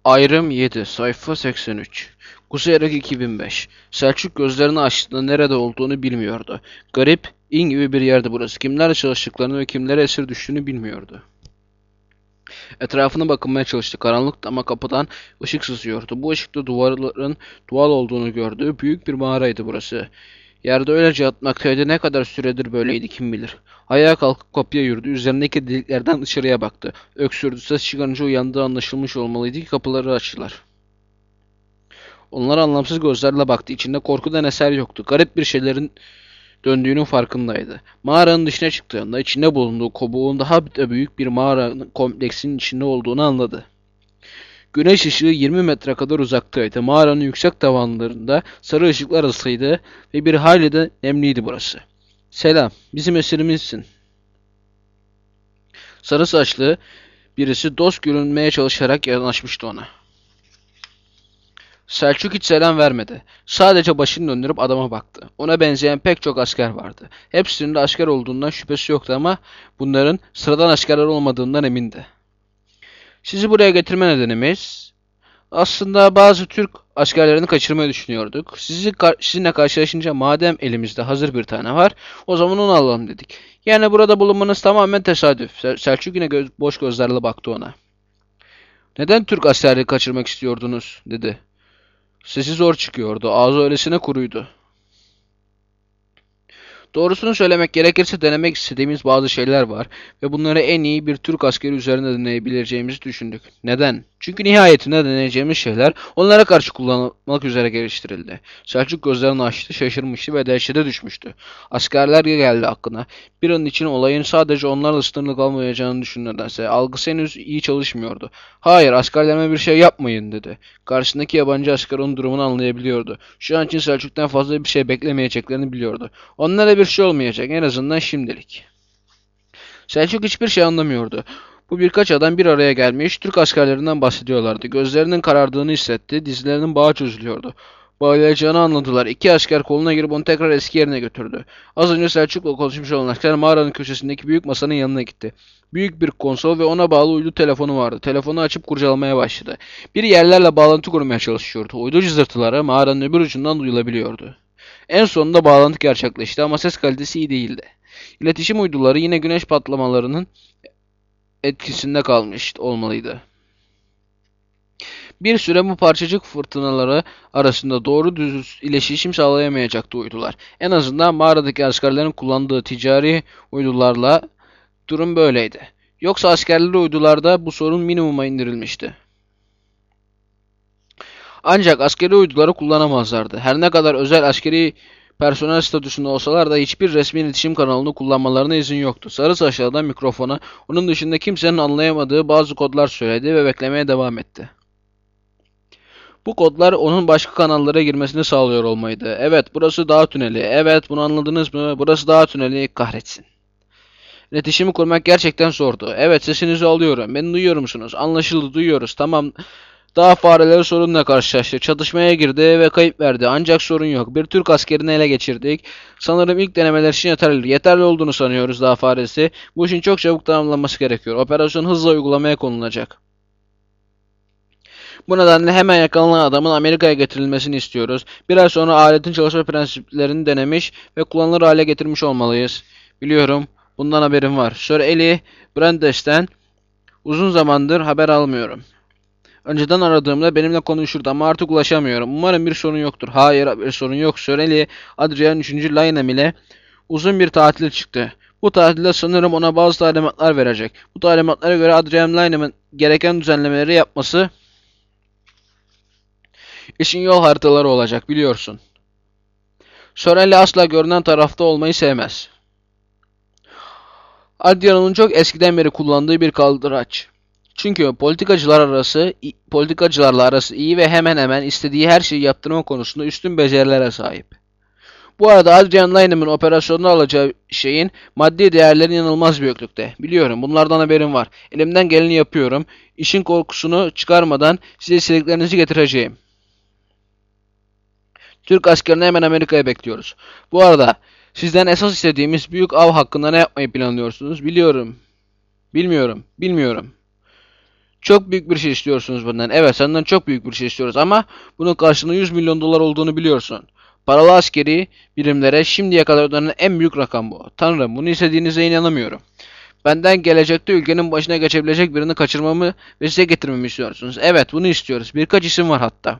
Ayrım 7, sayfa 83. Kuzey Irak 2005. Selçuk gözlerini açtığında nerede olduğunu bilmiyordu. Garip, in gibi bir yerdi burası. Kimlerle çalıştıklarını ve kimlere esir düştüğünü bilmiyordu. Etrafına bakınmaya çalıştı. Karanlık ama kapıdan ışık sızıyordu. Bu ışıkta duvarların doğal olduğunu gördü. Büyük bir mağaraydı burası. Yerde öylece yatmaktaydı. Ne kadar süredir böyleydi kim bilir. Ayağa kalkıp kapıya yürüdü. Üzerindeki deliklerden dışarıya baktı. Öksürdü. Ses çıkarınca uyandığı anlaşılmış olmalıydı ki kapıları açtılar. Onlara anlamsız gözlerle baktı. İçinde korkudan eser yoktu. Garip bir şeylerin döndüğünün farkındaydı. Mağaranın dışına çıktığında içinde bulunduğu kobuğun daha da büyük bir mağara kompleksinin içinde olduğunu anladı. Güneş ışığı 20 metre kadar uzaktaydı. Mağaranın yüksek tavanlarında sarı ışıklar asılıydı ve bir hayli de nemliydi burası. Selam, bizim esirimizsin. Sarı saçlı birisi dost görünmeye çalışarak yanaşmıştı ona. Selçuk hiç selam vermedi. Sadece başını döndürüp adama baktı. Ona benzeyen pek çok asker vardı. Hepsinin de asker olduğundan şüphesi yoktu ama bunların sıradan askerler olmadığından emindi. Sizi buraya getirme nedenimiz, aslında bazı Türk askerlerini kaçırmayı düşünüyorduk. Sizinle karşılaşınca madem elimizde hazır bir tane var, o zaman onu alalım dedik. Yani burada bulunmanız tamamen tesadüf. Selçuk yine boş gözlerle baktı ona. Neden Türk askerleri kaçırmak istiyordunuz, dedi. Sesi zor çıkıyordu. Ağzı öylesine kuruydu. Doğrusunu söylemek gerekirse denemek istediğimiz bazı şeyler var ve bunları en iyi bir Türk askeri üzerinde deneyebileceğimizi düşündük. Neden? Çünkü nihayetinde deneyeceğimiz şeyler onlara karşı kullanılmak üzere geliştirildi. Selçuk gözlerini açtı, şaşırmıştı ve dehşete düşmüştü. Askerler geldi aklına. Bir an için olayın sadece onlarla sınırlı kalmayacağını düşündü nedense. Algısı henüz iyi çalışmıyordu. Hayır, askerlerime bir şey yapmayın, dedi. Karşısındaki yabancı asker onun durumunu anlayabiliyordu. Şu an için Selçuk'tan fazla bir şey beklemeyeceklerini biliyordu. Onlara bir şey olmayacak, en azından şimdilik. Selçuk hiçbir şey anlamıyordu. Bu birkaç adam bir araya gelmiş, Türk askerlerinden bahsediyorlardı. Gözlerinin karardığını hissetti, dizlerinin bağı çözülüyordu. Bağlayacağını anladılar. İki asker koluna girip onu tekrar eski yerine götürdü. Az önce Selçuk'la konuşmuş olan asker mağaranın köşesindeki büyük masanın yanına gitti. Büyük bir konsol ve ona bağlı uydu telefonu vardı. Telefonu açıp kurcalamaya başladı. Bir yerlerle bağlantı kurmaya çalışıyordu. Uydu cızırtıları mağaranın öbür ucundan duyulabiliyordu. En sonunda bağlantı gerçekleşti ama ses kalitesi iyi değildi. İletişim uyduları yine güneş patlamalarının etkisinde kalmış olmalıydı. Bir süre bu parçacık fırtınaları arasında doğru düz iletişim sağlayamayacaktı uydular. En azından mağaradaki askerlerin kullandığı ticari uydularla durum böyleydi. Yoksa askerleri uydularda bu sorun minimuma indirilmişti. Ancak askeri uyduları kullanamazlardı. Her ne kadar özel askeri personel statüsünde olsalar da hiçbir resmi iletişim kanalını kullanmalarına izin yoktu. Sarı saçlı adam mikrofona onun dışında kimsenin anlayamadığı bazı kodlar söyledi ve beklemeye devam etti. Bu kodlar onun başka kanallara girmesini sağlıyor olmalıydı. Evet, burası dağ tüneli. Evet, bunu anladınız mı? Burası dağ tüneli, kahretsin. İletişimi kurmak gerçekten zordu. Evet, sesinizi alıyorum. Beni duyuyor musunuz? Anlaşıldı, duyuyoruz. Tamam. Dağ fareleri sorunla karşılaştı. Çatışmaya girdi ve kayıp verdi. Ancak sorun yok. Bir Türk askerini ele geçirdik. Sanırım ilk denemeler için yeterli. Yeterli olduğunu sanıyoruz dağ faresi. Bu işin çok çabuk tamamlanması gerekiyor. Operasyon hızla uygulamaya konulacak. Bu nedenle hemen yakalanan adamın Amerika'ya getirilmesini istiyoruz. Bir ay sonra aletin çalışma prensiplerini denemiş ve kullanılır hale getirmiş olmalıyız. Biliyorum. Bundan haberim var. Sir Eli Brandes'ten uzun zamandır haber almıyorum. Önceden aradığımda benimle konuşurdu ama artık ulaşamıyorum. Umarım bir sorun yoktur. Hayır, bir sorun yok. Sir Eli, Adrian 3. Lionel ile uzun bir tatil çıktı. Bu tatilde sanırım ona bazı talimatlar verecek. Bu talimatlara göre Adrian Lionel'in gereken düzenlemeleri yapması işin yol haritaları olacak, biliyorsun. Sir Eli asla görünen tarafta olmayı sevmez. Adrian'ın çok eskiden beri kullandığı bir kaldıraç. Çünkü politikacılarla arası iyi ve hemen hemen istediği her şeyi yaptırma konusunda üstün becerilere sahip. Bu arada Adrian Lyne'ın operasyonda alacağı şeyin maddi değerleri inanılmaz büyüklükte. Biliyorum, bunlardan haberim var. Elimden geleni yapıyorum. İşin korkusunu çıkarmadan size istediklerinizi getireceğim. Türk askerini hemen Amerika'ya bekliyoruz. Bu arada sizden esas istediğimiz büyük av hakkında ne yapmayı planlıyorsunuz? Bilmiyorum. Çok büyük bir şey istiyorsunuz benden. Evet, senden çok büyük bir şey istiyoruz ama bunun karşılığında 100 milyon dolar olduğunu biliyorsun. Paralı askeri birimlere şimdiye kadar ödenen en büyük rakam bu. Tanrım, bunu istediğinize inanamıyorum. Benden gelecekte ülkenin başına geçebilecek birini kaçırmamı ve size getirmemi istiyorsunuz. Evet, bunu istiyoruz. Birkaç isim var hatta.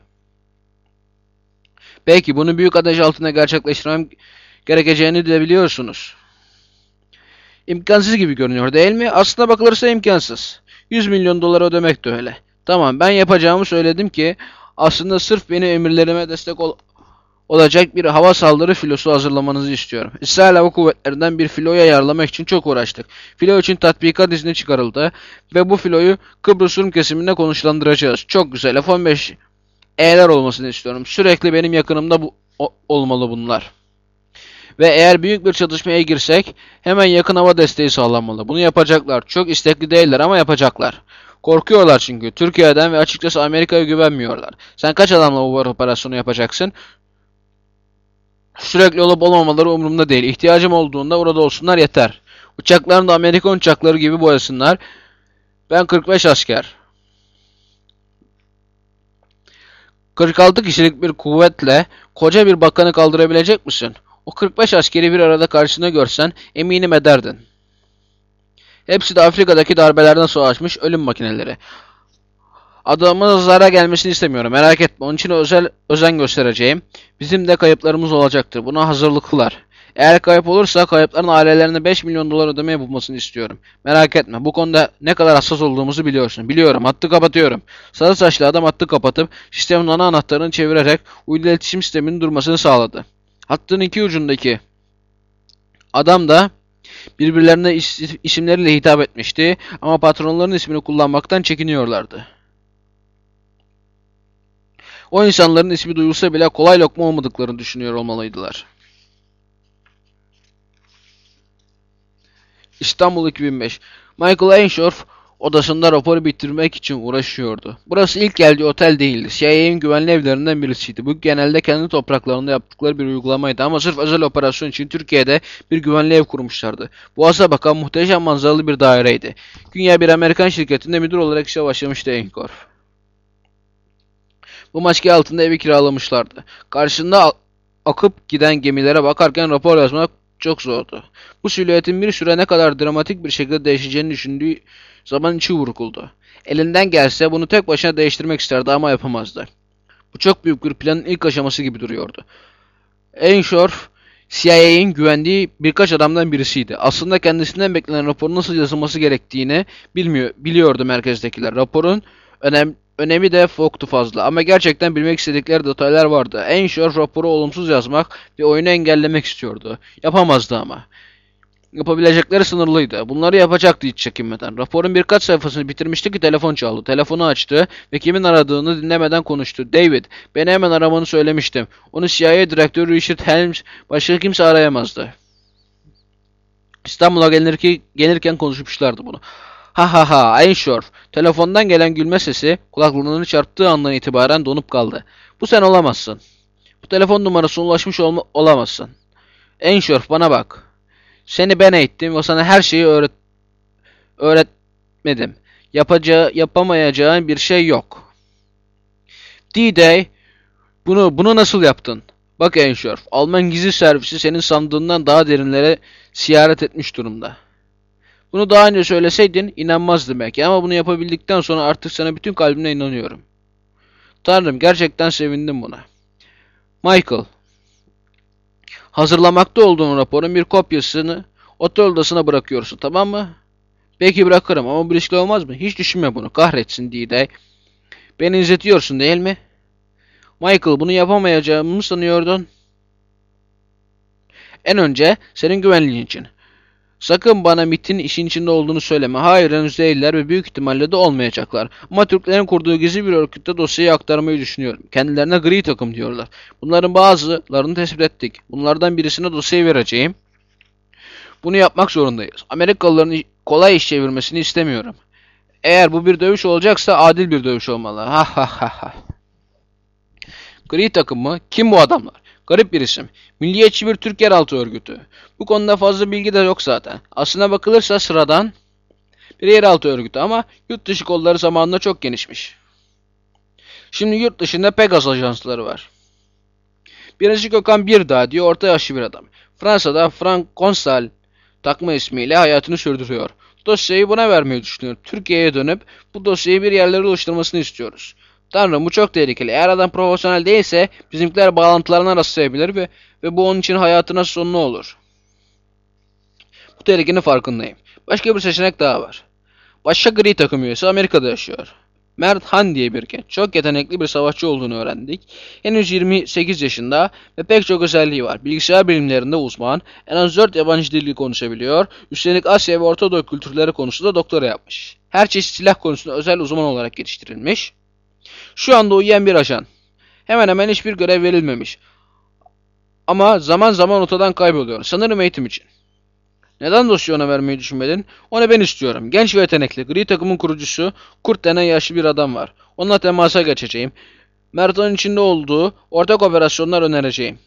Belki bunu büyük ateş altında gerçekleştirmem gerekeceğini de biliyorsunuz. İmkansız gibi görünüyor değil mi? Aslına bakılırsa imkansız. 100 milyon dolar ödemek de öyle. Tamam, ben yapacağımı söyledim ki aslında sırf benim emirlerime destek olacak bir hava saldırı filosu hazırlamanızı istiyorum. İsrail Hava Kuvvetleri'nden bir filoyu ayarlamak için çok uğraştık. Filo için tatbikat izni çıkarıldı ve bu filoyu Kıbrıs Rum kesiminde konuşlandıracağız. Çok güzel. F-15 E'ler olmasını istiyorum. Sürekli benim yakınımda olmalı bunlar. Ve eğer büyük bir çatışmaya girsek hemen yakın hava desteği sağlanmalı. Bunu yapacaklar. Çok istekli değiller ama yapacaklar. Korkuyorlar çünkü Türkiye'den ve açıkçası Amerika'ya güvenmiyorlar. Sen kaç adamla bu operasyonu yapacaksın? Sürekli olup olmamaları umurumda değil. İhtiyacım olduğunda orada olsunlar yeter. Uçaklarını da Amerikan uçakları gibi boyasınlar. Ben 45 asker. 46 kişilik bir kuvvetle koca bir bakanı kaldırabilecek misin? O 45 askeri bir arada karşına görsen eminim ederdin. Hepsi de Afrika'daki darbelerden savaşmış ölüm makineleri. Adamın zarar gelmesini istemiyorum, merak etme. Onun için özen göstereceğim. Bizim de kayıplarımız olacaktır. Buna hazırlıklılar. Eğer kayıp olursa kayıpların ailelerine 5 milyon dolar ödeme yapılmasını istiyorum. Merak etme, bu konuda ne kadar hassas olduğumuzu biliyorsun. Biliyorum, hattı kapatıyorum. Sarı saçlı adam hattı kapatıp sistemin ana anahtarını çevirerek uydu iletişim sisteminin durmasını sağladı. Hattın iki ucundaki adam da birbirlerine isimleriyle hitap etmişti ama patronların ismini kullanmaktan çekiniyorlardı. O insanların ismi duyulsa bile kolay lokma olmadıklarını düşünüyor olmalıydılar. İstanbul 2005. Michael Ainsworth odasında raporu bitirmek için uğraşıyordu. Burası ilk geldiği otel değildi. CIA'nin güvenli evlerinden birisiydi. Bu genelde kendi topraklarında yaptıkları bir uygulamaydı ama sırf özel operasyon için Türkiye'de bir güvenli ev kurmuşlardı. Boğaz'a bakan muhteşem manzaralı bir daireydi. Güya bir Amerikan şirketinde müdür olarak işe başlamıştı Ainsworth. Bu maske altında evi kiralamışlardı. Karşında akıp giden gemilere bakarken rapor yazmak çok zordu. Bu silüetin bir süre ne kadar dramatik bir şekilde değişeceğini düşündüğü zaman içi burkuldu. Elinden gelse bunu tek başına değiştirmek isterdi ama yapamazdı. Bu çok büyük bir planın ilk aşaması gibi duruyordu. Ainsworth, CIA'nin güvendiği birkaç adamdan birisiydi. Aslında kendisinden beklenen raporun nasıl yazılması gerektiğini biliyordu merkezdekiler. Raporun önemi de yoktu fazla ama gerçekten bilmek istedikleri detaylar vardı. Ainsworth raporu olumsuz yazmak ve oyunu engellemek istiyordu. Yapamazdı ama. Yapabilecekleri sınırlıydı. Bunları yapacaktı hiç çekinmeden. Raporun birkaç sayfasını bitirmişti ki telefon çaldı. Telefonu açtı ve kimin aradığını dinlemeden konuştu. David, beni hemen aramanı söylemiştim. Onu CIA direktörü Richard Helms, başka kimse arayamazdı. İstanbul'a gelirken konuşmuşlardı bunu. Ha ha ha, Ainsworth. Telefondan gelen gülme sesi kulaklığını çarptığı andan itibaren donup kaldı. Bu sen olamazsın. Bu telefon numarasına ulaşmış olamazsın. Ainsworth, bana bak. Seni ben eğittim ve sana her şeyi öğretmedim. Yapamayacağın bir şey yok. D-Day, bunu nasıl yaptın? Bak Ainsworth, Alman gizli servisi senin sandığından daha derinlere ziyaret etmiş durumda. Bunu daha önce söyleseydin inanmazdım belki ama bunu yapabildikten sonra artık sana bütün kalbimle inanıyorum. Tanrım, gerçekten sevindim buna. Michael, hazırlamakta olduğun raporun bir kopyasını otel odasına bırakıyorsun, tamam mı? Belki bırakırım ama bu riskli olmaz mı? Hiç düşünme bunu. Kahretsin D-Day. Beni izletiyorsun değil mi? Michael, bunu yapamayacağımı mı sanıyordun? En önce senin güvenliğin için. Sakın bana MIT'in işin içinde olduğunu söyleme. Hayır, henüz değiller ve büyük ihtimalle de olmayacaklar. Ama Türklerin kurduğu gizli bir örgütte dosyayı aktarmayı düşünüyorum. Kendilerine gri takım diyorlar. Bunların bazılarını tespit ettik. Bunlardan birisine dosyayı vereceğim. Bunu yapmak zorundayız. Amerikalıların kolay iş çevirmesini istemiyorum. Eğer bu bir dövüş olacaksa adil bir dövüş olmalı. Ha ha ha ha. Gri takım mı? Kim bu adamlar? Garip bir isim. Milliyetçi bir Türk yeraltı örgütü. Bu konuda fazla bilgi de yok zaten. Aslına bakılırsa sıradan bir yeraltı örgütü ama yurt dışı kolları zamanında çok genişmiş. Şimdi yurt dışında Pegasus ajansları var. Biricik Gökhan Birdağ diye orta yaşlı bir adam. Fransa'da Frank Consal takma ismiyle hayatını sürdürüyor. Dosyayı buna vermeyi düşünüyor. Türkiye'ye dönüp bu dosyayı bir yerlere oluşturmasını istiyoruz. Tanrım bu çok tehlikeli. Eğer adam profesyonel değilse bizimkiler bağlantılarına rastlayabilir ve bu onun için hayatına sonlu olur. Bu tehlikenin farkındayım. Başka bir seçenek daha var. Başka gri takım üyesi Amerika'da yaşıyor. Mert Han diye bir genç. Çok yetenekli bir savaşçı olduğunu öğrendik. Henüz 28 yaşında ve pek çok özelliği var. Bilgisayar bilimlerinde uzman, en az 4 yabancı dili konuşabiliyor. Üstelik Asya ve Orta Doğu kültürleri konusunda doktora yapmış. Her çeşit silah konusunda özel uzman olarak geliştirilmiş. Şu anda uyuyan bir ajan. Hemen hemen hiçbir görev verilmemiş. Ama zaman zaman ortadan kayboluyor. Sanırım eğitim için. Neden dosyayı ona vermeyi düşünmedin? Onu ben istiyorum. Genç ve yetenekli. Gri takımın kurucusu Kurt denen yaşlı bir adam var. Onunla temasa geçeceğim. Mert'in içinde olduğu ortak operasyonlar önereceğim.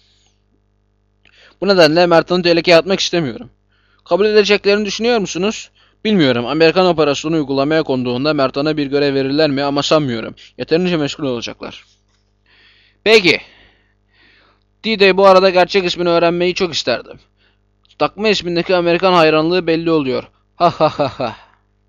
Bu nedenle Mert'in tehlikeye atmak istemiyorum. Kabul edeceklerini düşünüyor musunuz? Bilmiyorum. Amerikan operasyonu uygulamaya konduğunda Mert'e bir görev verirler mi ama sanmıyorum. Yeterince meşgul olacaklar. Peki. D-Day bu arada gerçek ismini öğrenmeyi çok isterdim. Takma ismindeki Amerikan hayranlığı belli oluyor. Ha ha ha ha.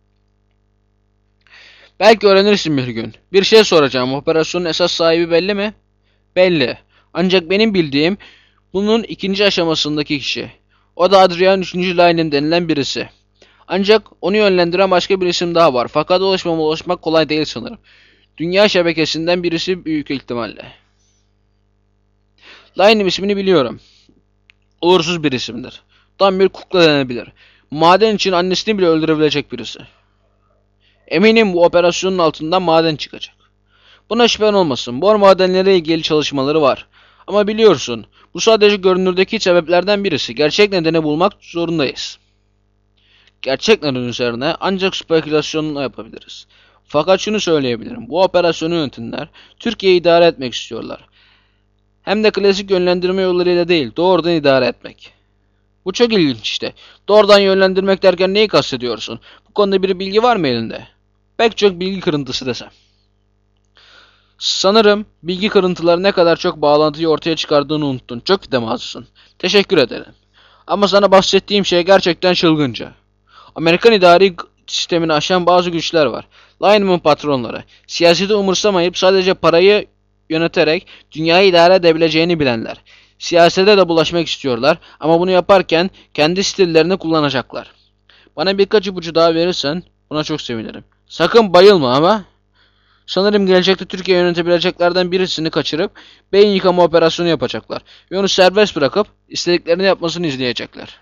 Belki öğrenirsin bir gün. Bir şey soracağım. Operasyonun esas sahibi belli mi? Belli. Ancak benim bildiğim bunun ikinci aşamasındaki kişi. O da Adrian 3. Line'in denilen birisi. Ancak onu yönlendiren başka bir isim daha var. Fakat ulaşmak kolay değil sanırım. Dünya şebekesinden birisi büyük ihtimalle. Line'in ismini biliyorum. Uğursuz bir isimdir. Tam bir kukla denebilir. Maden için annesini bile öldürebilecek birisi. Eminim bu operasyonun altından maden çıkacak. Buna şüphen olmasın. Bor madenleriyle ilgili çalışmaları var. Ama biliyorsun, bu sadece görünürdeki sebeplerden birisi. Gerçek nedeni bulmak zorundayız. Gerçek neden üzerine ancak spekülasyonla yapabiliriz. Fakat şunu söyleyebilirim. Bu operasyonu yönetenler Türkiye'yi idare etmek istiyorlar. Hem de klasik yönlendirme yollarıyla değil, doğrudan idare etmek. Bu çok ilginç işte. Doğrudan yönlendirmek derken neyi kastediyorsun? Bu konuda bir bilgi var mı elinde? Pek çok bilgi kırıntısı desem. Sanırım bilgi kırıntıları ne kadar çok bağlantıyı ortaya çıkardığını unuttun. Çok mütevazısın. Teşekkür ederim. Ama sana bahsettiğim şey gerçekten çılgınca. Amerikan idari sistemini aşan bazı güçler var. Lineman patronları. Siyaseti umursamayıp sadece parayı yöneterek dünyayı idare edebileceğini bilenler. Siyasete de bulaşmak istiyorlar ama bunu yaparken kendi stillerini kullanacaklar. Bana birkaç ipucu daha verirsen buna çok sevinirim. Sakın bayılma ama sanırım gelecekte Türkiye yönetebileceklerden birisini kaçırıp beyin yıkama operasyonu yapacaklar. Ve onu serbest bırakıp istediklerini yapmasını izleyecekler.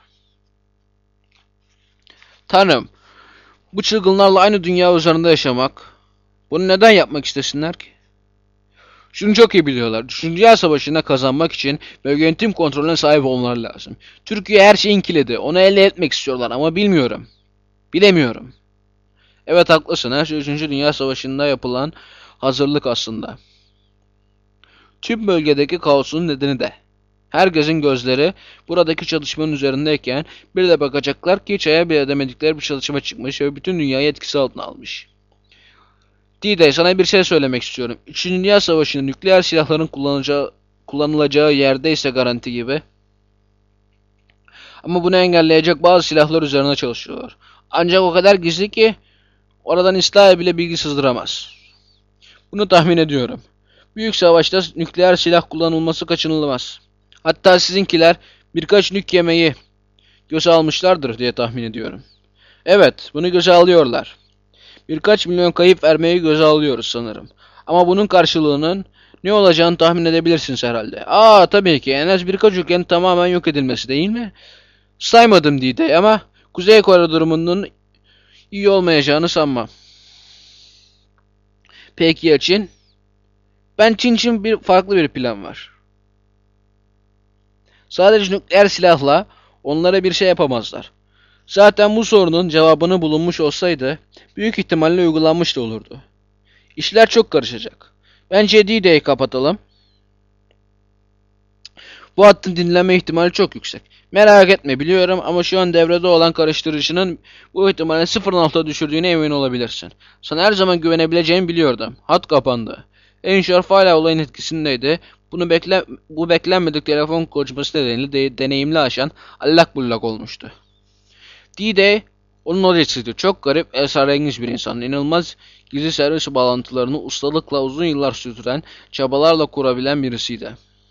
Tanrım, bu çılgınlarla aynı dünya üzerinde yaşamak, bunu neden yapmak istesinler ki? Şunu çok iyi biliyorlar. 3. Dünya Savaşı'nda kazanmak için ve yönetim kontrolüne sahip olmaları lazım. Türkiye her şeyin kilidi. Onu elde etmek istiyorlar ama bilmiyorum. Bilemiyorum. Evet haklısın. Her şey 3. Dünya Savaşı'nda yapılan hazırlık aslında. Tüm bölgedeki kaosun nedeni de. Herkesin gözleri buradaki çalışmanın üzerindeyken bir de bakacaklar ki hiç hayal bile edemedikleri bir çalışma çıkmış ve bütün dünyayı etkisi altına almış. D-Day sana bir şey söylemek istiyorum. 3. Dünya Savaşı'nda nükleer silahların kullanılacağı yerdeyse garanti gibi. Ama bunu engelleyecek bazı silahlar üzerine çalışıyorlar. Ancak o kadar gizli ki oradan İsrail bile bilgi sızdıramaz. Bunu tahmin ediyorum. Büyük savaşta nükleer silah kullanılması kaçınılmaz. Hatta sizinkiler birkaç nük yemeği göze almışlardır diye tahmin ediyorum. Evet, bunu göze alıyorlar. Birkaç milyon kayıp vermeyi göze alıyoruz sanırım. Ama bunun karşılığının ne olacağını tahmin edebilirsiniz herhalde. Tabii ki en az birkaç ülkenin tamamen yok edilmesi değil mi? Saymadım D-Day ama Kuzey Kore durumunun iyi olmayacağını sanmam. Peki ya Çin? Çin için farklı bir plan var. Sadece nükleer silahla onlara bir şey yapamazlar. Zaten bu sorunun cevabını bulunmuş olsaydı büyük ihtimalle uygulanmış da olurdu. İşler çok karışacak. Bence D-Day'i kapatalım. Bu hattın dinlenme ihtimali çok yüksek. Merak etme biliyorum ama şu an devrede olan karıştırıcının bu ihtimali 0.6'a düşürdüğüne emin olabilirsin. Sana her zaman güvenebileceğimi biliyordum. Hat kapandı. Enşarf hala olayın etkisindeydi. Bu beklenmedik telefon konuşması nedeniyle deneyimli aşan allak bullak olmuştu. D-Day onun odasıydı. Çok garip, esrarengiz bir insan. İnanılmaz gizli servis bağlantılarını ustalıkla uzun yıllar sürdüren, çabalarla kurabilen birisiydi.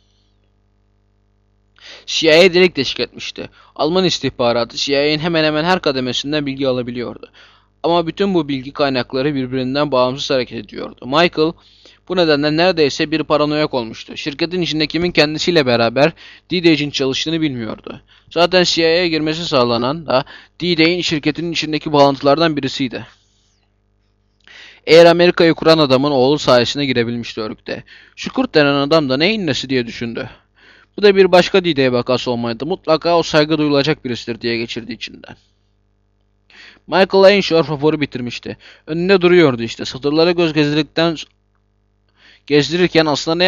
CIA delik deşik etmişti. Alman istihbaratı CIA'nin hemen hemen her kademesinden bilgi alabiliyordu. Ama bütün bu bilgi kaynakları birbirinden bağımsız hareket ediyordu. Michael bu nedenle neredeyse bir paranoyak olmuştu. Şirketin içinde kimin kendisiyle beraber D-Day için çalıştığını bilmiyordu. Zaten CIA'ya girmesi sağlanan da D-Day'in şirketin içindeki bağlantılardan birisiydi. Eğer Amerika'yı kuran adamın oğlu sayesinde girebilmişti örgüte. Şu Kurt denen adam da neyin nesi diye düşündü. Bu da bir başka D-Day vakası olmalıydı. Mutlaka o saygı duyulacak birisidir diye geçirdi içinden. Michael Ainsworth raporu bitirmişti. Önünde duruyordu işte. Satırlara göz gezdirirken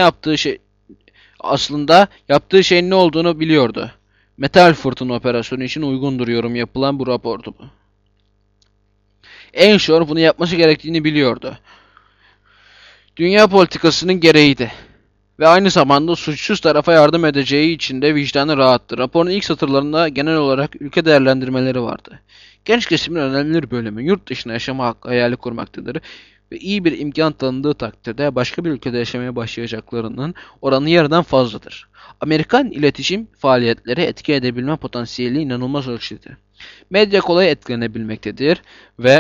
aslında yaptığı şeyin ne olduğunu biliyordu. Metal fırtına operasyonu için uygun duruyorum yapılan bu rapordu bu. Ainsworth bunu yapması gerektiğini biliyordu. Dünya politikasının gereğiydi. Ve aynı zamanda suçsuz tarafa yardım edeceği için de vicdanı rahattı. Raporun ilk satırlarında genel olarak ülke değerlendirmeleri vardı. Genç kesimin önemli bir bölümü yurt dışına yaşama hakkı hayali kurmaktadır ve iyi bir imkan tanındığı takdirde başka bir ülkede yaşamaya başlayacaklarının oranı yarıdan fazladır. Amerikan iletişim faaliyetleri etki edebilme potansiyeli inanılmaz ölçüde. Medya kolay etkilenebilmektedir ve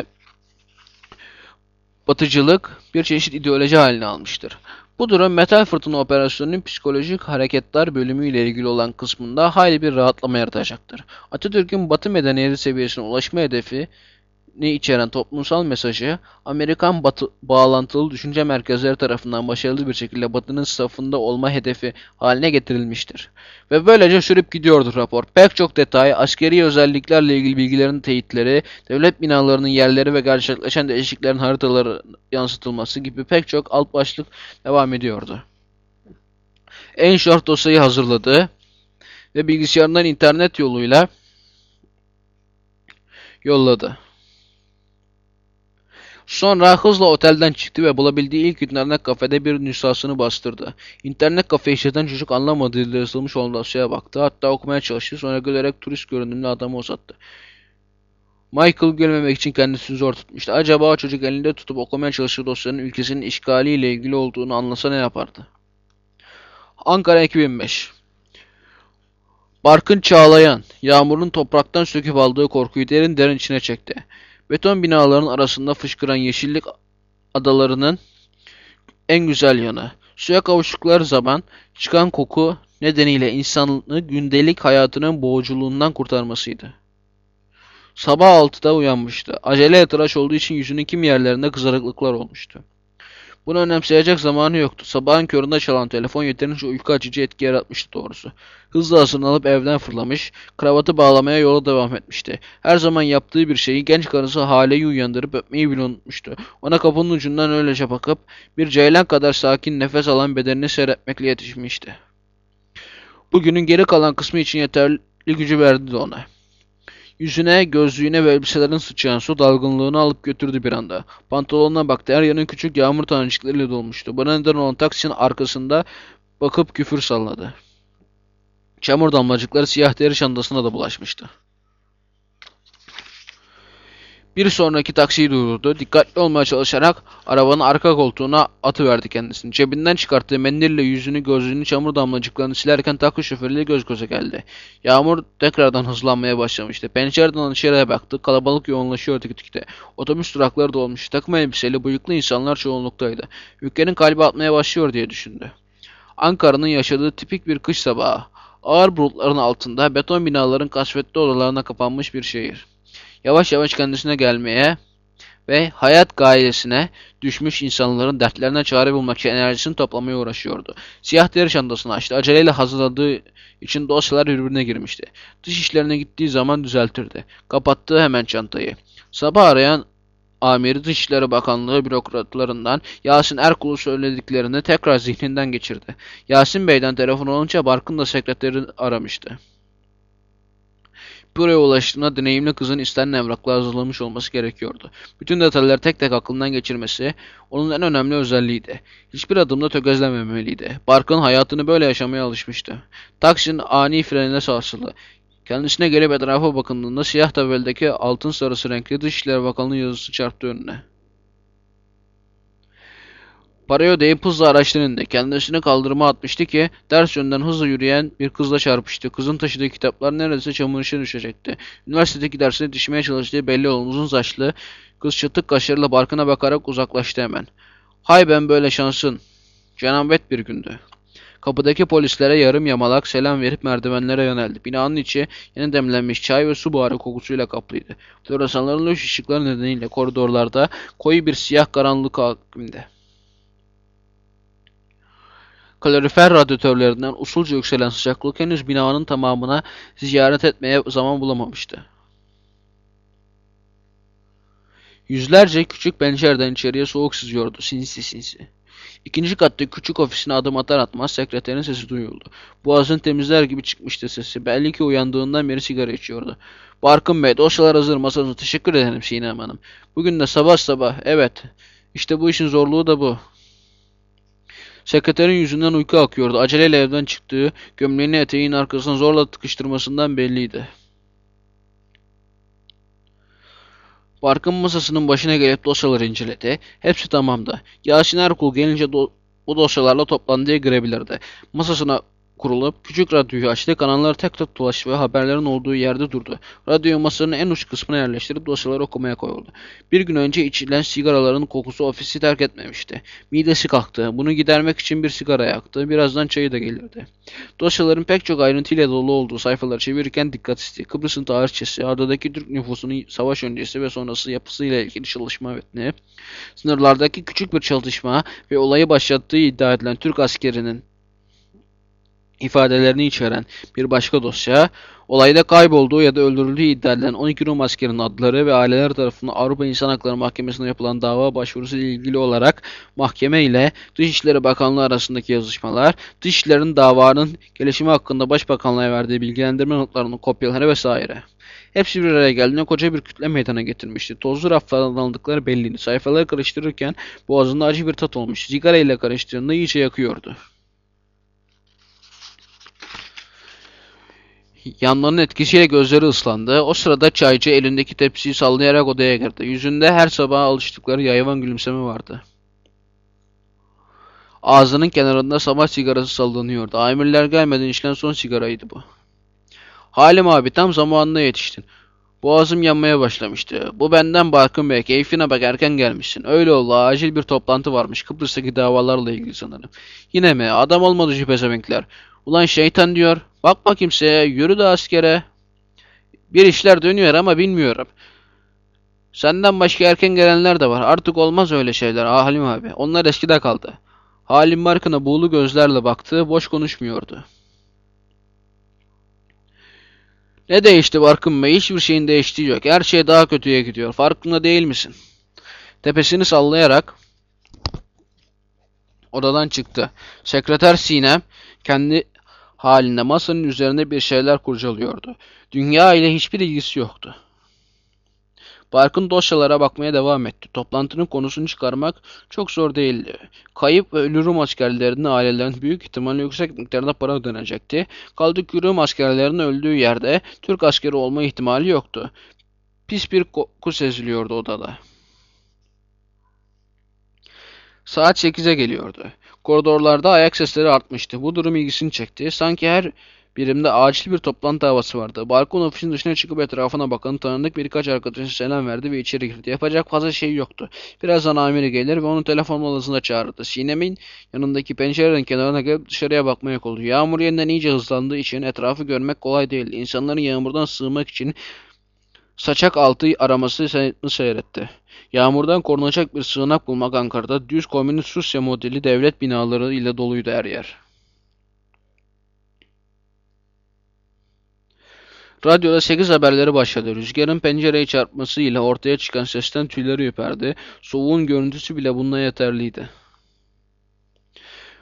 batıcılık bir çeşit ideoloji haline almıştır. Bu durum Metal Fırtına operasyonunun psikolojik hareketler bölümü ile ilgili olan kısmında hayli bir rahatlama yaratacaktır. Atatürk'ün Batı medeniyeti seviyesine ulaşma hedefini içeren toplumsal mesajı Amerikan Batı bağlantılı düşünce merkezleri tarafından başarılı bir şekilde Batı'nın safında olma hedefi haline getirilmiştir. Ve böylece sürüp gidiyordu rapor. Pek çok detay, askeri özelliklerle ilgili bilgilerin teyitleri, devlet binalarının yerleri ve gerçekleşen değişikliklerin haritaları yansıtılması gibi pek çok alt başlık devam ediyordu. Ainsworth dosyayı hazırladı ve bilgisayarından internet yoluyla yolladı. Sonra hızla otelden çıktı ve bulabildiği ilk internet kafede bir nüshasını bastırdı. İnternet kafe işleten çocuk anlamadığı dilde yazılmış olan dosyaya baktı. Hatta okumaya çalıştı. Sonra gülerek turist görünümlü adamı uzattı. Michael gülmemek için kendisini zor tutmuştu. Acaba o çocuk elinde tutup okumaya çalıştığı dosyanın ülkesinin işgaliyle ilgili olduğunu anlasa ne yapardı? Ankara 2005. Barkın çağlayan, yağmurun topraktan söküp aldığı korkuyu derin derin içine çekti. Beton binaların arasında fışkıran yeşillik adalarının en güzel yanı. Suya kavuştukları zaman çıkan koku nedeniyle insanlığı gündelik hayatının boğuculuğundan kurtarmasıydı. Sabah 6'da uyanmıştı. Acele tıraş olduğu için yüzünün kimi yerlerinde kızarıklıklar olmuştu. Bunu önemseyecek zamanı yoktu. Sabahın köründe çalan telefon yeterince uyku açıcı etki yaratmıştı doğrusu. Hızla hazırlanıp evden fırlamış, kravatı bağlamaya yola devam etmişti. Her zaman yaptığı bir şeyi genç karısı Hale'yi uyandırıp öpmeyi bile unutmuştu. Ona kapının ucundan öylece bakıp bir ceylan kadar sakin nefes alan bedenini seyretmekle yetişmişti. Bugünün geri kalan kısmı için yeterli gücü verdi ona. Yüzüne, gözlüğüne ve elbiselerin sıçrayan su dalgınlığını alıp götürdü bir anda. Pantolonuna baktı. Her yanı küçük yağmur tanecikleri dolmuştu. Buna neden olan taksinin arkasında bakıp küfür salladı. Çamur damlacıkları siyah deri çantasına da bulaşmıştı. Bir sonraki taksiyi durdurdu. Dikkatli olmaya çalışarak arabanın arka koltuğuna atıverdi kendisini. Cebinden çıkarttığı mendille yüzünü, gözlüğünü, çamur damlacıklarını silerken taksi şoförüyle göz göze geldi. Yağmur tekrardan hızlanmaya başlamıştı. Pencereden dışarıya baktı. Kalabalık yoğunlaşıyordu gitgide. Otobüs durakları dolmuş. Takım elbiseli bıyıklı insanlar çoğunluktaydı. Ülkenin kalbi atmaya başlıyor diye düşündü. Ankara'nın yaşadığı tipik bir kış sabahı. Ağır bulutların altında beton binaların kasvetli odalarına kapanmış bir şehir. Yavaş yavaş kendisine gelmeye ve hayat gayesine düşmüş insanların dertlerine çare bulmak için enerjisini toplamaya uğraşıyordu. Siyah deri çantasını açtı. Aceleyle hazırladığı için dosyalar birbirine girmişti. Dış işlerine gittiği zaman düzeltirdi. Kapattı hemen çantayı. Sabah arayan amiri Dışişleri Bakanlığı bürokratlarından Yasin Erkul'u söylediklerini tekrar zihninden geçirdi. Yasin Bey'den telefon alınca Barkın da sekreteri aramıştı. Buraya ulaştığında deneyimli kızın istenen evrakla hazırlanmış olması gerekiyordu. Bütün detayları tek tek aklından geçirmesi onun en önemli özelliğiydi. Hiçbir adımda tökezlememeliydi. Barkın hayatını böyle yaşamaya alışmıştı. Taksinin ani frenine sarsıldı. Kendisine gelip etrafa bakındığında siyah tabeldeki altın sarısı renkli Dışişleri Bakanlığı yazısı çarptı önüne. Parayı ödeyip hızla araçtan indi. Kendisini kaldırıma atmıştı ki ters yönden hızla yürüyen bir kızla çarpıştı. Kızın taşıdığı kitaplar neredeyse çamur içine düşecekti. Üniversitedeki dersine yetişmeye çalıştığı belli olan uzun saçlı kız çıtık kaşlarıyla Barkın'a bakarak uzaklaştı hemen. Hay ben böyle şansın. Cenabet bir gündü. Kapıdaki polislere yarım yamalak selam verip merdivenlere yöneldi. Binanın içi yeni demlenmiş çay ve su buharı kokusuyla kaplıydı. Floresanların loş ışıkları nedeniyle koridorlarda koyu bir siyah karanlık hakimdi. Kalorifer radyatörlerinden usulca yükselen sıcaklık henüz binanın tamamına ziyaret etmeye zaman bulamamıştı. Yüzlerce küçük pencereden içeriye soğuk sızıyordu, sinsi sinsi. İkinci katta küçük ofisine adım atar atmaz sekreterin sesi duyuldu. Boğazını temizler gibi çıkmıştı sesi. Belli ki uyandığından beri sigara içiyordu. Barkın Bey, dosyalar hazır masanıza. Teşekkür ederim Sinem Hanım. Bugün de sabah sabah, evet. İşte bu işin zorluğu da bu. Sekreterin yüzünden uyku akıyordu. Aceleyle evden çıktığı, gömleğini eteğin arkasına zorla tıkıştırmasından belliydi. Barkın masasının başına gelip dosyaları inceledi. Hepsi tamamdı. Yasin Erkul gelince bu dosyalarla toplantıya girebilirdi. Masasına kurulup küçük radyoyu açtı. Kanalları tek tek dolaştı ve haberlerin olduğu yerde durdu. Radyoyu masanın en uç kısmına yerleştirip dosyaları okumaya koyuldu. Bir gün önce içilen sigaraların kokusu ofisi terk etmemişti. Midesi kalktı. Bunu gidermek için bir sigara yaktı. Birazdan çayı da gelirdi. Dosyaların pek çok ayrıntıyla dolu olduğu sayfaları çevirirken dikkat isti. Kıbrıs'ın tarihçesi, adadaki Türk nüfusunun savaş öncesi ve sonrası yapısıyla ilgili çalışma metni, sınırlardaki küçük bir çatışma ve olayı başlattığı iddia edilen Türk askerinin ifadelerini içeren bir başka dosya, olayda kaybolduğu ya da öldürüldüğü iddia edilen 12 Rum askerinin adları ve aileler tarafından Avrupa İnsan Hakları Mahkemesi'ne yapılan dava başvurusu ile ilgili olarak mahkeme ile Dışişleri Bakanlığı arasındaki yazışmalar, Dışişleri'nin davanın gelişimi hakkında Başbakanlığa verdiği bilgilendirme notlarının kopyaları vesaire. Hepsi bir araya geldiğinde koca bir kütle meydana getirmişti. Tozlu raflardan aldıkları belliydi. Sayfaları karıştırırken boğazında acı bir tat olmuş. Sigara ile karıştırdığında iyice yakıyordu. Yanmanın etkisiyle gözleri ıslandı. O sırada çaycı elindeki tepsiyi sallayarak odaya girdi. Yüzünde her sabah alıştıkları yayvan gülümseme vardı. Ağzının kenarında sabah sigarası sallanıyordu. Amirler gelmeden içilen son sigaraydı bu. Halim abi tam zamanında yetiştin. Boğazım yanmaya başlamıştı. Bu benden Barkın Bey. Keyfine bak erken gelmişsin. Öyle oldu. Acil bir toplantı varmış. Kıbrıs'taki davalarla ilgili sanırım. Yine mi? Adam olmadı şu pezevenkler. Ulan şeytan diyor. Bakma kimseye. Yürü de askere. Bir işler dönüyor ama bilmiyorum. Senden başka erken gelenler de var. Artık olmaz öyle şeyler Halim abi. Onlar eskide kaldı. Halim Barkın'a buğulu gözlerle baktı. Boş konuşmuyordu. Ne değişti Barkın Bey? Hiçbir şeyin değiştiği yok. Her şey daha kötüye gidiyor. Farkında değil misin? Tepesini sallayarak odadan çıktı. Sekreter Sinem kendi halinde masanın üzerinde bir şeyler kurcalıyordu. Dünya ile hiçbir ilgisi yoktu. Barkın dosyalara bakmaya devam etti. Toplantının konusunu çıkarmak çok zor değildi. Kayıp ve ölü Rum askerlerinin ailelerinin büyük ihtimalle yüksek miktarda para ödenecekti. Kaldı ki Rum askerlerinin öldüğü yerde Türk askeri olma ihtimali yoktu. Pis bir koku seziliyordu odada. Saat 8'e geliyordu. Koridorlarda ayak sesleri artmıştı. Bu durum ilgisini çekti. Sanki her birimde acil bir toplantı havası vardı. Balkon ofisin dışına çıkıp etrafına bakan tanıdık birkaç arkadaşına selam verdi ve içeri girdi. Yapacak fazla şey yoktu. Birazdan amiri gelir ve onu telefon odasına çağırdı. Sinem'in yanındaki pencerenin kenarına gelip dışarıya bakmaya koyuldu. Yağmur yeniden iyice hızlandığı için etrafı görmek kolay değildi. İnsanların yağmurdan sığmak için saçak altı araması seyretti. Yağmurdan korunacak bir sığınak bulmak Ankara'da düz komünist Rusya modeli devlet binaları ile doluydu her yer. Radyoda 8 haberleri başladı. Rüzgarın pencereye çarpmasıyla ortaya çıkan sesten tüyleri ürperdi. Soğuğun görüntüsü bile bununla yeterliydi.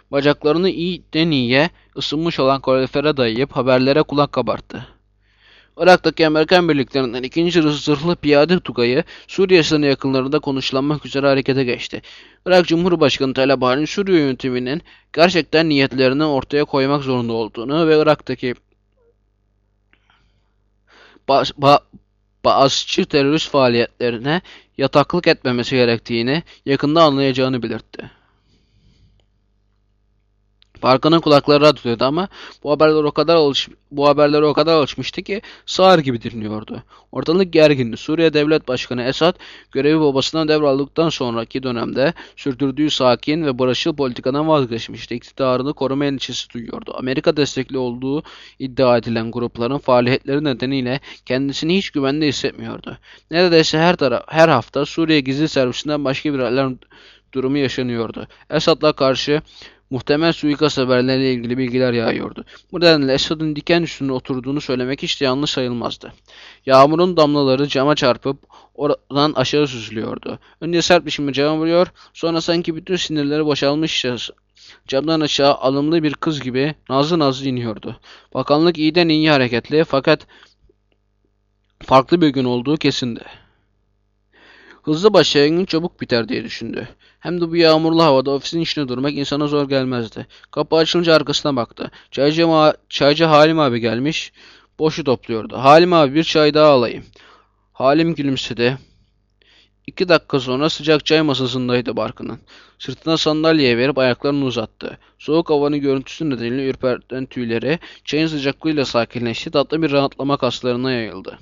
Bacaklarını iyiden iyiye ısınmış olan kalorifere dayayıp haberlere kulak kabarttı. Irak'taki Amerikan birliklerinden 2. Zırhlı Piyade Tugayı Suriye sınırı yakınlarında konuşlanmak üzere harekete geçti. Irak Cumhurbaşkanı Talabani'nin Suriye yönetiminin gerçekten niyetlerini ortaya koymak zorunda olduğunu ve Irak'taki ba- ba- Bağızçı terörist faaliyetlerine yataklık etmemesi gerektiğini yakında anlayacağını belirtti. Barkın'ın kulakları radyoydu ama bu haberlere o kadar alışmıştı ki sağır gibi dinliyordu. Ortalık gergindi. Suriye Devlet Başkanı Esad görevi babasından devraldıktan sonraki dönemde sürdürdüğü sakin ve barışçıl politikadan vazgeçmişti. İktidarını koruma endişesi duyuyordu. Amerika destekli olduğu iddia edilen grupların faaliyetleri nedeniyle kendisini hiç güvende hissetmiyordu. Neredeyse her hafta Suriye Gizli Servisinden başka bir alarm durumu yaşanıyordu. Esad'la karşı muhtemel suikast haberleriyle ilgili bilgiler yağıyordu. Bu nedenle Esad'ın diken üstünde oturduğunu söylemek hiç de yanlış sayılmazdı. Yağmurun damlaları cama çarpıp oradan aşağı süzülüyordu. Önce sert biçimde cama vuruyor, sonra sanki bütün sinirleri boşalmış camdan aşağı alımlı bir kız gibi nazlı nazlı iniyordu. Bakanlık iyiden iyi hareketli fakat farklı bir gün olduğu kesindi. Hızlı başlayan gün çabuk biter diye düşündü. Hem de bu yağmurlu havada ofisin içine durmak insana zor gelmezdi. Kapı açılınca arkasına baktı. Çaycı Halim abi gelmiş. Boşu topluyordu. Halim abi bir çay daha alayım. Halim gülümsedi. 2 dakika sonra sıcak çay masasındaydı Barkın'ın. Sırtına sandalyeye verip ayaklarını uzattı. Soğuk havanın görüntüsü nedeniyle ürperten tüyleri çayın sıcaklığıyla sakinleşti. Tatlı bir rahatlama kaslarına yayıldı.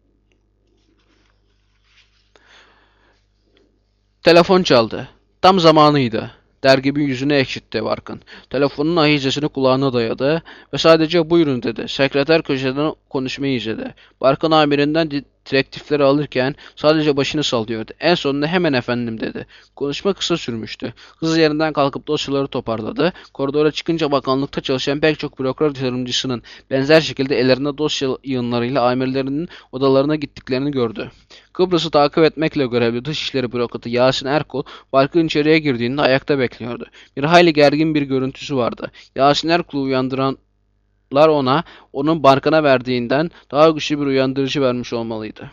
Telefon çaldı. Tam zamanıydı. Der gibi yüzüne ekşitti Barkın. Telefonun ahizesini kulağına dayadı ve sadece buyurun dedi. Sekreter köşeden konuşmayı izledi. Barkın amirinden direktifleri alırken sadece başını sallıyordu. En sonunda hemen efendim dedi. Konuşma kısa sürmüştü. Hız yerinden kalkıp dosyaları toparladı. Koridora çıkınca bakanlıkta çalışan pek çok bürokrat yardımcısının benzer şekilde ellerinde dosya yığınlarıyla amirlerinin odalarına gittiklerini gördü. Kıbrıs'ı takip etmekle görevli Dışişleri Bürokratı Yasin Erkul, Barkın içeriye girdiğinde ayakta bekliyordu. Bir hayli gergin bir görüntüsü vardı. Yasin Erkul'u uyandıranlar onun Barkın'a verdiğinden daha güçlü bir uyandırıcı vermiş olmalıydı.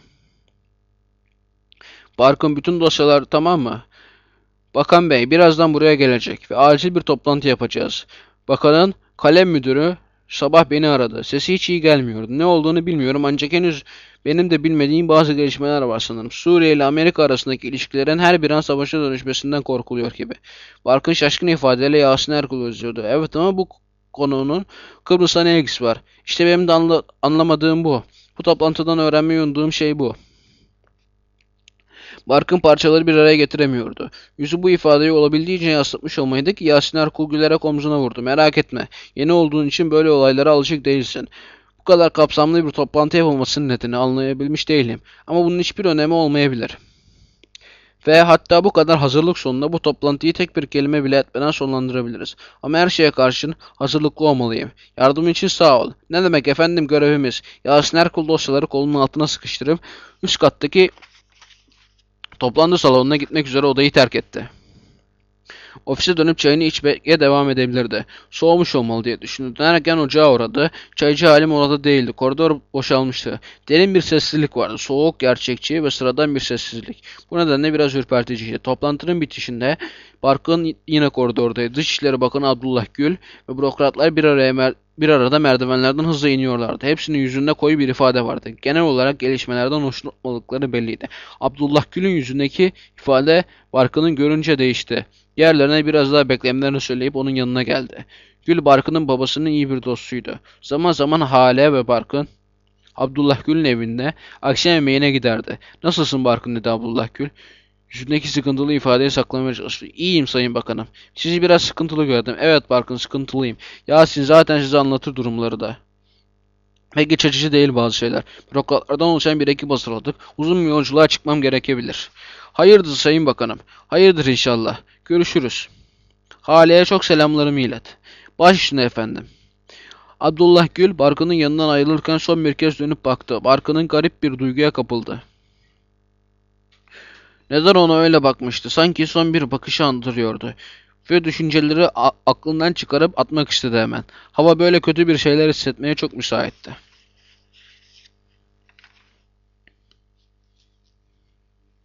Barkın bütün dosyalar tamam mı? Bakan Bey birazdan buraya gelecek ve acil bir toplantı yapacağız. Bakanın kalem müdürü sabah beni aradı. Sesi hiç iyi gelmiyordu. Ne olduğunu bilmiyorum ancak henüz benim de bilmediğim bazı gelişmeler var sanırım. Suriye ile Amerika arasındaki ilişkilerin her bir an savaşa dönüşmesinden korkuluyor gibi. Barkın şaşkın ifadeyle Yasin Erkul'u özlüyordu. Evet ama bu konunun Kıbrıs'a ne ilgisi var? İşte benim de anlamadığım bu. Bu toplantıdan öğrenmeyi umduğum şey bu. Barkın parçaları bir araya getiremiyordu. Yüzü bu ifadeyi olabildiğince yansıtmış olmaydı ki Yasin Erkul gülerek omzuna vurdu. Merak etme. Yeni olduğun için böyle olaylara alışık değilsin. Bu kadar kapsamlı bir toplantı yapılmasının nedeni anlayabilmiş değilim. Ama bunun hiçbir önemi olmayabilir. Ve hatta bu kadar hazırlık sonunda bu toplantıyı tek bir kelime bile etmeden sonlandırabiliriz. Ama her şeye karşın hazırlıklı olmalıyım. Yardım için sağ ol. Ne demek efendim görevimiz. Yasin Erkul dosyaları kolunun altına sıkıştırıp üst kattaki toplantı salonuna gitmek üzere odayı terk etti. Ofise dönüp çayını içmeye devam edebilirdi. Soğumuş olmalı diye düşündü. Dönerken ocağa uğradı. Çaycı Halim orada değildi. Koridor boşalmıştı. Derin bir sessizlik vardı. Soğuk, gerçekçi ve sıradan bir sessizlik. Bu nedenle biraz ürperticiydi. Toplantının bitişinde Barkın yine koridordaydı. Dışişleri Bakanı Abdullah Gül ve bürokratlar bir arada merdivenlerden hızla iniyorlardı. Hepsinin yüzünde koyu bir ifade vardı. Genel olarak gelişmelerden hoşlanmadıkları belliydi. Abdullah Gül'ün yüzündeki ifade Barkın'ın görünce değişti. Yerlerine biraz daha beklemelerini söyleyip onun yanına geldi. Gül Barkın'ın babasının iyi bir dostuydu. Zaman zaman Hale ve Barkın Abdullah Gül'ün evinde akşam yemeğine giderdi. Nasılsın Barkın dedi Abdullah Gül. Yüzündeki sıkıntılı ifadeyi saklamaya çalıştı. İyiyim sayın bakanım. Sizi biraz sıkıntılı gördüm. Evet Barkın sıkıntılıyım. Yasin zaten size anlatır durumları da. Pek iç açıcı değil bazı şeyler. Bürokratlardan oluşan bir ekip hazırladık. Uzun bir yolculuğa çıkmam gerekebilir. Hayırdır sayın bakanım. Hayırdır inşallah. Görüşürüz. Hale'ye çok selamlarımı ilet. Baş üstüne efendim. Abdullah Gül Barkın'ın yanından ayrılırken son bir kez dönüp baktı. Barkın'ın garip bir duyguya kapıldı. Neden ona öyle bakmıştı? Sanki son bir bakışı andırıyordu. Ve düşünceleri aklından çıkarıp atmak istedi hemen. Hava böyle kötü bir şeyler hissetmeye çok müsaitti.